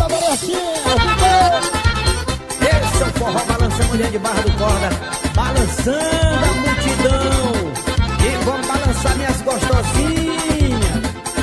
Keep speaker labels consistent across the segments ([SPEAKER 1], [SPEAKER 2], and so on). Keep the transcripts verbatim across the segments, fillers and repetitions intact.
[SPEAKER 1] Esse é o forró balança, mulher de Barra do Corda, balançando a multidão. E vamos balançar minhas gostosinhas.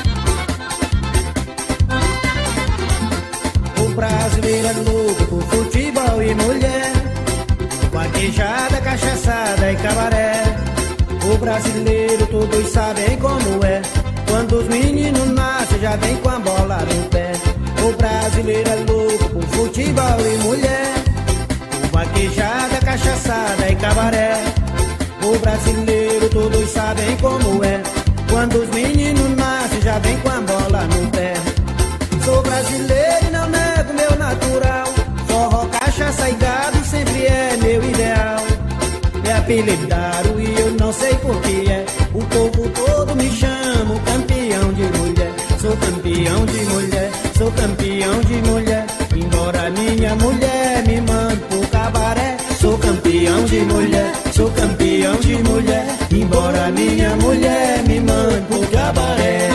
[SPEAKER 1] O brasileiro é louco por futebol e mulher, vaquejada, cachaçada e cabaré. O brasileiro todos sabem como é, quando os meninos nascem já vem com a bola no pé. O brasileiro é louco por futebol e mulher, vaquejada, cachaçada e cabaré. O brasileiro todos sabem como é, quando os meninos nascem já vem com a bola no pé. Sou brasileiro e não nego meu natural, forró, cachaça e gado sempre é meu ideal. Me apelidaram e eu não sei por que é, o povo todo me chama o campeão de mulher. Sou campeão de mulher, sou campeão de mulher, embora minha mulher me mande pro cabaré. Sou campeão de mulher, sou campeão de mulher, embora minha mulher me mande pro cabaré.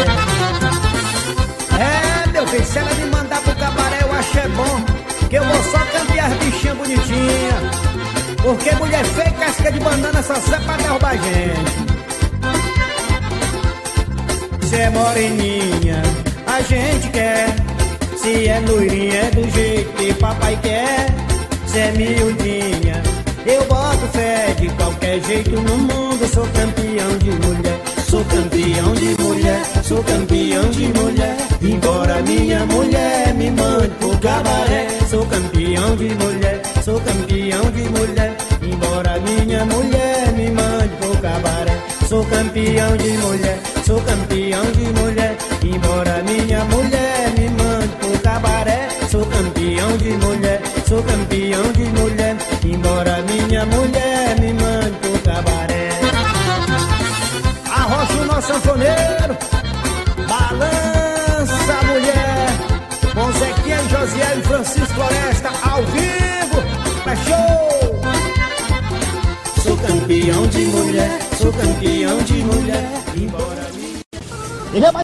[SPEAKER 1] É, meu filho, se ela me mandar pro cabaré eu acho é bom, que eu vou só campear as bichinhas bonitinhas, porque mulher feia e casca de banana só serve pra derrubar gente. Se é moreninha, a gente quer. Se é loirinha, é do jeito que papai quer. Se é miudinha, eu boto fé. De qualquer jeito no mundo sou campeão de mulher. Sou campeão de mulher, sou campeão de mulher, embora minha mulher me mande pro cabaré. Sou campeão de mulher, sou campeão de mulher, embora minha mulher me mande pro cabaré. Sou campeão de mulher, sou campeão de mulher, embora minha mulher me mande pro cabaré. Sou campeão de mulher, sou campeão de mulher, embora minha mulher me mande pro cabaré. Arrocha o nosso sanfoneiro, balança a mulher, com Zequinha e Josiel e Francisco Floresta ao vivo, é show! Sou campeão de mulher, sou campeão de mulher, embora minha...